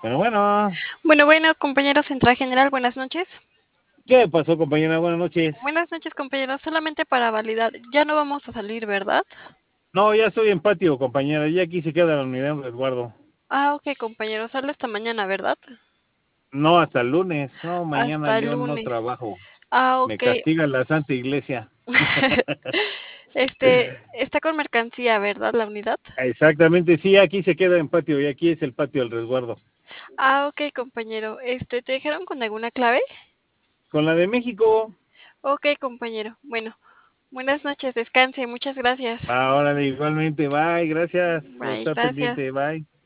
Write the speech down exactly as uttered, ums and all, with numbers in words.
Bueno, bueno. Bueno, bueno, compañero Central General, buenas noches. ¿Qué pasó, compañera? Buenas noches. Buenas noches, compañero. Solamente para validar, ya no vamos a salir, ¿verdad? No, ya estoy en patio, compañera. Ya aquí se queda la unidad de resguardo. Ah, ok, compañero. Sale esta mañana, ¿verdad? No, hasta el lunes. No, mañana Hasta el yo no lunes. trabajo. Ah, Me ok. castiga la Santa Iglesia. Este, está con mercancía, ¿verdad? La unidad. Exactamente, sí, aquí se queda en patio y aquí es el patio del resguardo. Ah, ok, compañero. Este, ¿te dejaron con alguna clave? Con la de México. Ok, compañero. Bueno, buenas noches, descanse. Muchas gracias. Ahora igualmente, bye, gracias por Bye, estar gracias. pendiente, bye.